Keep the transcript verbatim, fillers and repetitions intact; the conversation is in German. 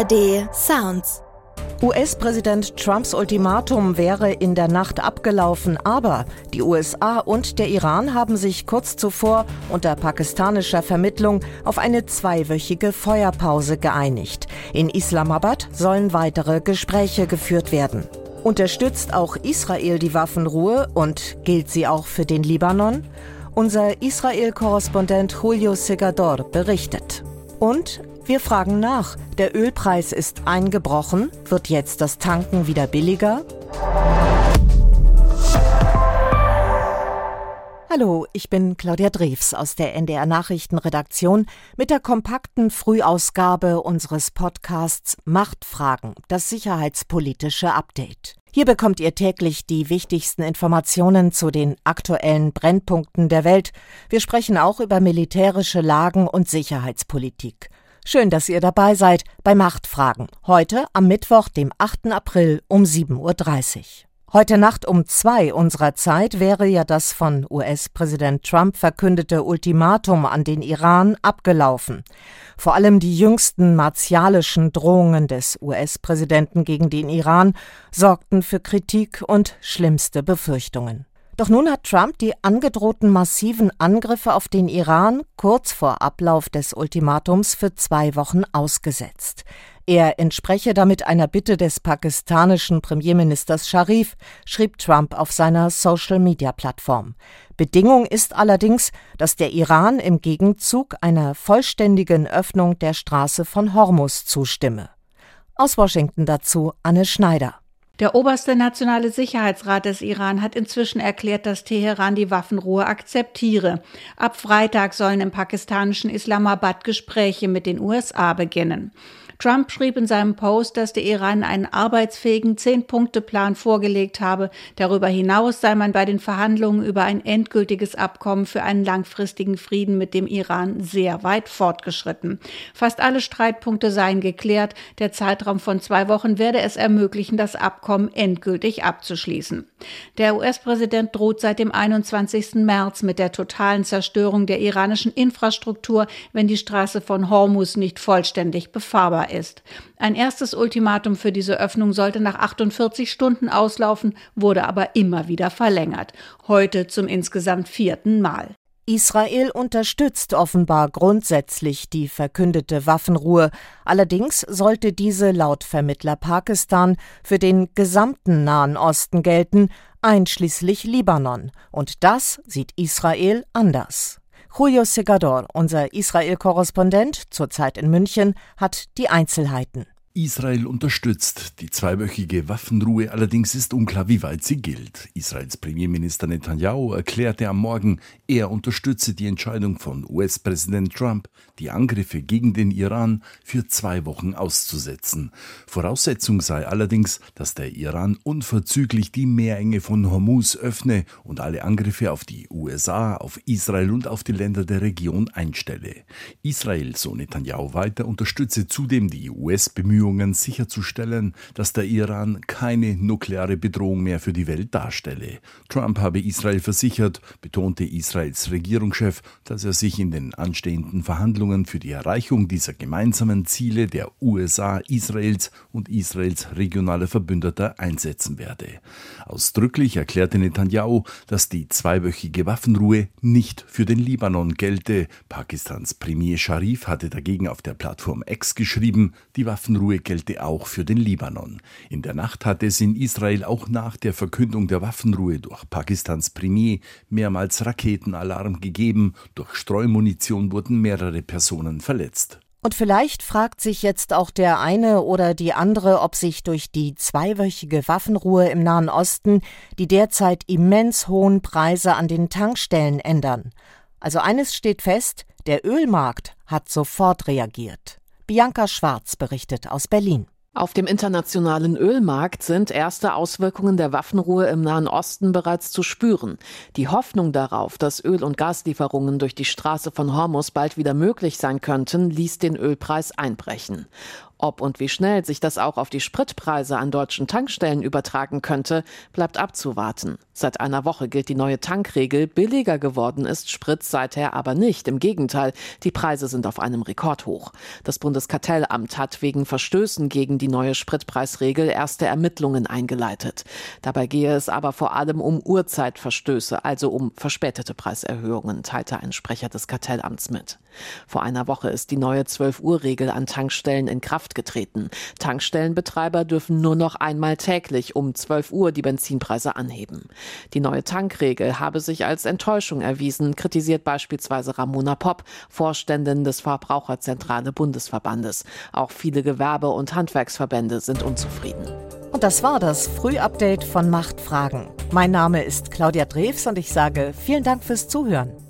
A R D Sounds. U S-Präsident Trumps Ultimatum wäre in der Nacht abgelaufen, aber die U S A und der Iran haben sich kurz zuvor unter pakistanischer Vermittlung auf eine zweiwöchige Feuerpause geeinigt. In Islamabad sollen weitere Gespräche geführt werden. Unterstützt auch Israel die Waffenruhe und gilt sie auch für den Libanon? Unser Israel-Korrespondent Julio Segador berichtet. Und wir fragen nach, der Ölpreis ist eingebrochen, wird jetzt das Tanken wieder billiger? Hallo, ich bin Claudia Drews aus der N D R-Nachrichtenredaktion mit der kompakten Frühausgabe unseres Podcasts Machtfragen, das sicherheitspolitische Update. Hier bekommt ihr täglich die wichtigsten Informationen zu den aktuellen Brennpunkten der Welt. Wir sprechen auch über militärische Lagen und Sicherheitspolitik. Schön, dass ihr dabei seid bei Machtfragen. Heute am Mittwoch, dem achten April um sieben Uhr dreißig. Heute Nacht um zwei unserer Zeit wäre ja das von U S-Präsident Trump verkündete Ultimatum an den Iran abgelaufen. Vor allem die jüngsten martialischen Drohungen des U S-Präsidenten gegen den Iran sorgten für Kritik und schlimmste Befürchtungen. Doch nun hat Trump die angedrohten massiven Angriffe auf den Iran kurz vor Ablauf des Ultimatums für zwei Wochen ausgesetzt. Er entspreche damit einer Bitte des pakistanischen Premierministers Sharif, schrieb Trump auf seiner Social-Media-Plattform. Bedingung ist allerdings, dass der Iran im Gegenzug einer vollständigen Öffnung der Straße von Hormuz zustimme. Aus Washington dazu Anne Schneider. Der oberste Nationale Sicherheitsrat des Iran hat inzwischen erklärt, dass Teheran die Waffenruhe akzeptiere. Ab Freitag sollen im pakistanischen Islamabad Gespräche mit den U S A beginnen. Trump schrieb in seinem Post, dass der Iran einen arbeitsfähigen Zehn-Punkte-Plan vorgelegt habe. Darüber hinaus sei man bei den Verhandlungen über ein endgültiges Abkommen für einen langfristigen Frieden mit dem Iran sehr weit fortgeschritten. Fast alle Streitpunkte seien geklärt. Der Zeitraum von zwei Wochen werde es ermöglichen, das Abkommen endgültig abzuschließen. Der U S-Präsident droht seit dem einundzwanzigsten März mit der totalen Zerstörung der iranischen Infrastruktur, wenn die Straße von Hormuz nicht vollständig befahrbar ist. Ein erstes Ultimatum für diese Öffnung sollte nach achtundvierzig Stunden auslaufen, wurde aber immer wieder verlängert. Heute zum insgesamt vierten Mal. Israel unterstützt offenbar grundsätzlich die verkündete Waffenruhe. Allerdings sollte diese laut Vermittler Pakistan für den gesamten Nahen Osten gelten, einschließlich Libanon. Und das sieht Israel anders. Julio Segador, unser Israel-Korrespondent, zurzeit in München, hat die Einzelheiten. Israel unterstützt die zweiwöchige Waffenruhe, allerdings ist unklar, wie weit sie gilt. Israels Premierminister Netanyahu erklärte am Morgen, er unterstütze die Entscheidung von U S-Präsident Trump, die Angriffe gegen den Iran für zwei Wochen auszusetzen. Voraussetzung sei allerdings, dass der Iran unverzüglich die Meerenge von Hormuz öffne und alle Angriffe auf die U S A, auf Israel und auf die Länder der Region einstelle. Israel, so Netanyahu weiter, unterstütze zudem die U S-Bemühungen, sicherzustellen, dass der Iran keine nukleare Bedrohung mehr für die Welt darstelle. Trump habe Israel versichert, betonte Israels Regierungschef, dass er sich in den anstehenden Verhandlungen für die Erreichung dieser gemeinsamen Ziele der U S A, Israels und Israels regionaler Verbündeter einsetzen werde. Ausdrücklich erklärte Netanyahu, dass die zweiwöchige Waffenruhe nicht für den Libanon gelte. Pakistans Premier Sharif hatte dagegen auf der Plattform X geschrieben, die Waffenruhe gelte auch für den Libanon. In der Nacht hatte es in Israel auch nach der Verkündung der Waffenruhe durch Pakistans Premier mehrmals Raketenalarm gegeben. Durch Streumunition wurden mehrere Personen verletzt. Und vielleicht fragt sich jetzt auch der eine oder die andere, ob sich durch die zweiwöchige Waffenruhe im Nahen Osten die derzeit immens hohen Preise an den Tankstellen ändern. Also eines steht fest, der Ölmarkt hat sofort reagiert. Bianca Schwarz berichtet aus Berlin. Auf dem internationalen Ölmarkt sind erste Auswirkungen der Waffenruhe im Nahen Osten bereits zu spüren. Die Hoffnung darauf, dass Öl- und Gaslieferungen durch die Straße von Hormuz bald wieder möglich sein könnten, ließ den Ölpreis einbrechen. Ob und wie schnell sich das auch auf die Spritpreise an deutschen Tankstellen übertragen könnte, bleibt abzuwarten. Seit einer Woche gilt die neue Tankregel. Billiger geworden ist Sprit seither aber nicht. Im Gegenteil, die Preise sind auf einem Rekordhoch. Das Bundeskartellamt hat wegen Verstößen gegen die neue Spritpreisregel erste Ermittlungen eingeleitet. Dabei gehe es aber vor allem um Uhrzeitverstöße, also um verspätete Preiserhöhungen, teilte ein Sprecher des Kartellamts mit. Vor einer Woche ist die neue zwölf-Uhr-Regel an Tankstellen in Kraft getreten. Tankstellenbetreiber dürfen nur noch einmal täglich um zwölf Uhr die Benzinpreise anheben. Die neue Tankregel habe sich als Enttäuschung erwiesen, kritisiert beispielsweise Ramona Popp, Vorständin des Verbraucherzentrale Bundesverbandes. Auch viele Gewerbe- und Handwerksverbände sind unzufrieden. Und das war das Frühupdate von Machtfragen. Mein Name ist Claudia Drews und ich sage vielen Dank fürs Zuhören.